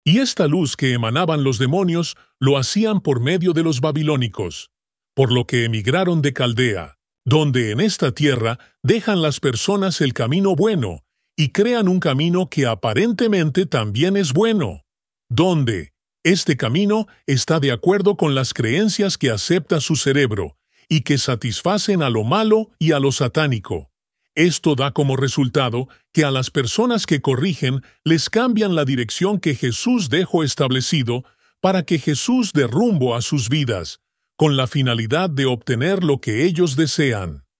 Y esta luz que emanaban los demonios lo hacían por medio de los babilónicos, por lo que emigraron de Caldea, donde en esta tierra dejan las personas el camino bueno y crean un camino que aparentemente también es bueno, donde este camino está de acuerdo con las creencias que acepta su cerebro y que satisfacen a lo malo y a lo satánico. Esto da como resultado que a las personas que corrigen les cambian la dirección que Jesús dejó establecido para que Jesús dé rumbo a sus vidas, con la finalidad de obtener lo que ellos desean.